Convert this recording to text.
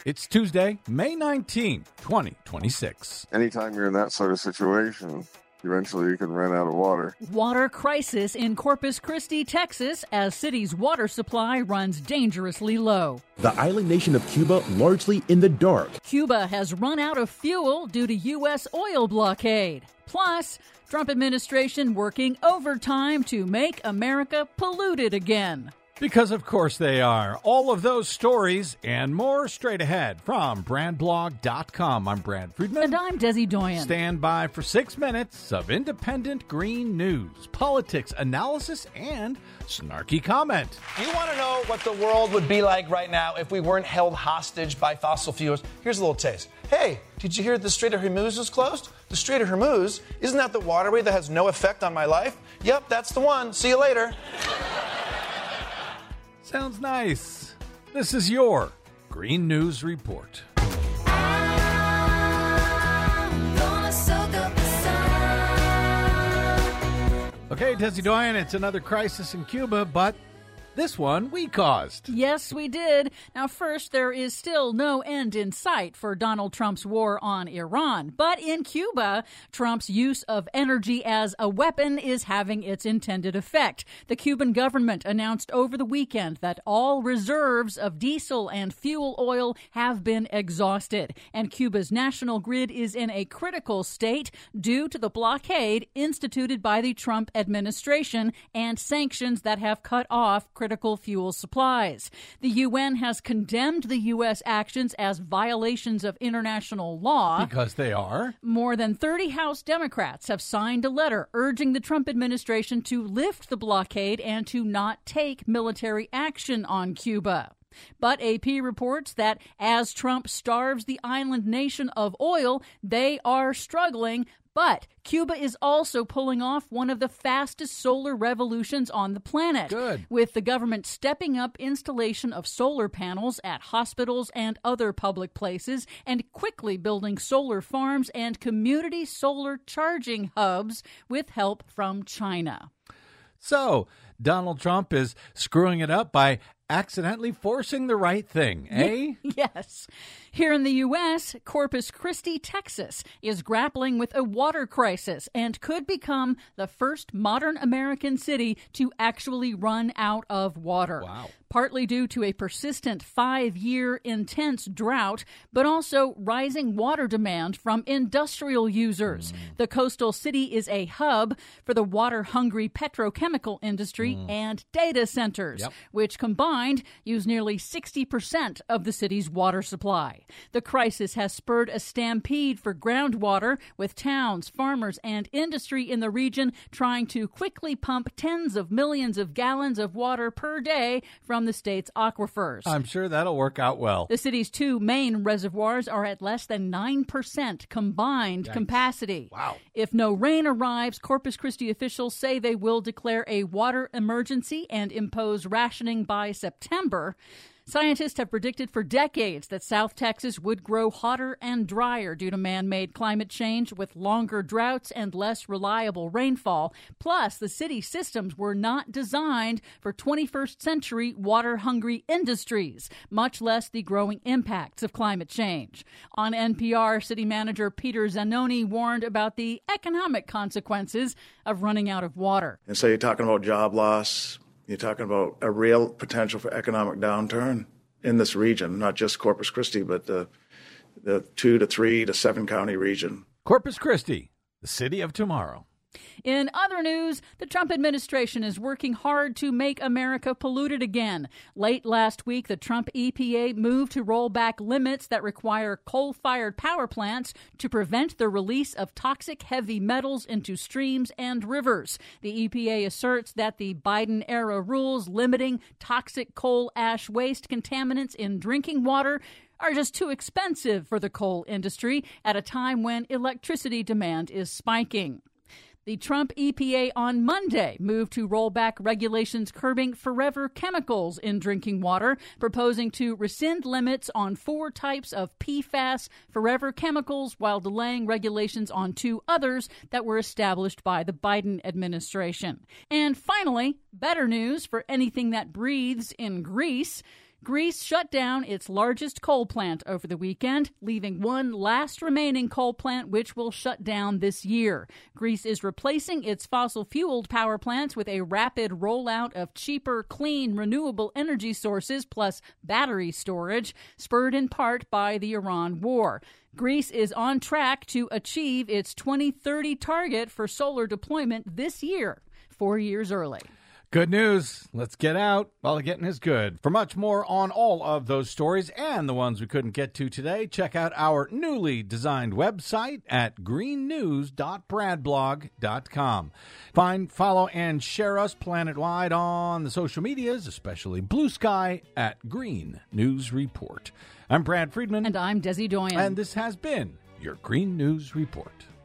It's Tuesday, May 19, 2026. Anytime you're in that sort of situation, eventually you can run out of water. Water crisis in Corpus Christi, Texas, as city's water supply runs dangerously low. The island nation of Cuba largely in the dark. Cuba has run out of fuel due to U.S. oil blockade. Plus, Trump administration working overtime to make America polluted again. Because of course they are. All of those stories and more straight ahead from BrandBlog.com. I'm Brad Friedman. And I'm Desi Doyen. Stand by for 6 minutes of independent green news, politics, analysis, and snarky comment. Do you want to know what the world would be like right now if we weren't held hostage by fossil fuels? Here's a little taste. Hey, did you hear the Strait of Hormuz is closed? The Strait of Hormuz, isn't that the waterway that has no effect on my life? Yep, that's the one. See you later. Sounds nice. This is your Green News Report. Okay, Desi Doyen, it's another crisis in Cuba, but this one we caused. Yes, we did. Now, first, there is still no end in sight for Donald Trump's war on Iran. But in Cuba, Trump's use of energy as a weapon is having its intended effect. The Cuban government announced over the weekend that all reserves of diesel and fuel oil have been exhausted. And Cuba's national grid is in a critical state due to the blockade instituted by the Trump administration and sanctions that have cut off critical fuel supplies. The UN has condemned the U.S. actions as violations of international law. Because they are. More than 30 House Democrats have signed a letter urging the Trump administration to lift the blockade and to not take military action on Cuba. But AP reports that as Trump starves the island nation of oil, they are struggling. But Cuba is also pulling off one of the fastest solar revolutions on the planet. Good. With the government stepping up installation of solar panels at hospitals and other public places and quickly building solar farms and community solar charging hubs with help from China. So, Donald Trump is screwing it up by accidentally forcing the right thing, eh? Yes. Here in the U.S., Corpus Christi, Texas, is grappling with a water crisis and could become the first modern American city to actually run out of water. Wow. Partly due to a persistent 5-year intense drought, but also rising water demand from industrial users. The coastal city is a hub for the water-hungry petrochemical industry and data centers, which combined use nearly 60% of the city's water supply. The crisis has spurred a stampede for groundwater, with towns, farmers, and industry in the region trying to quickly pump tens of millions of gallons of water per day from the state's aquifers. I'm sure that'll work out well. The city's two main reservoirs are at less than 9% combined capacity. Wow. If no rain arrives, Corpus Christi officials say they will declare a water emergency and impose rationing by September. Scientists have predicted for decades that South Texas would grow hotter and drier due to man-made climate change, with longer droughts and less reliable rainfall. Plus, the city systems were not designed for 21st century water-hungry industries, much less the growing impacts of climate change. On NPR, City Manager Peter Zanoni warned about the economic consequences of running out of water. And so you're talking about job loss. You're talking about a real potential for economic downturn in this region, not just Corpus Christi, but the 2 to 3 to 7 county region. Corpus Christi, the city of tomorrow. In other news, the Trump administration is working hard to make America polluted again. Late last week, the Trump EPA moved to roll back limits that require coal-fired power plants to prevent the release of toxic heavy metals into streams and rivers. The EPA asserts that the Biden-era rules limiting toxic coal ash waste contaminants in drinking water are just too expensive for the coal industry at a time when electricity demand is spiking. The Trump EPA on Monday moved to roll back regulations curbing forever chemicals in drinking water, proposing to rescind limits on 4 types of PFAS forever chemicals while delaying regulations on 2 others that were established by the Biden administration. And finally, better news for anything that breathes in Greece. Greece shut down its largest coal plant over the weekend, leaving one last remaining coal plant which will shut down this year. Greece is replacing its fossil-fueled power plants with a rapid rollout of cheaper, clean, renewable energy sources plus battery storage, spurred in part by the Iran war. Greece is on track to achieve its 2030 target for solar deployment this year, 4 years early. Good news. Let's get out while the getting is good. For much more on all of those stories and the ones we couldn't get to today, check out our newly designed website at greennews.bradblog.com. Find, follow, and share us planet-wide on the social medias, especially Blue Sky at Green News Report. I'm Brad Friedman. And I'm Desi Doyen. And this has been your Green News Report.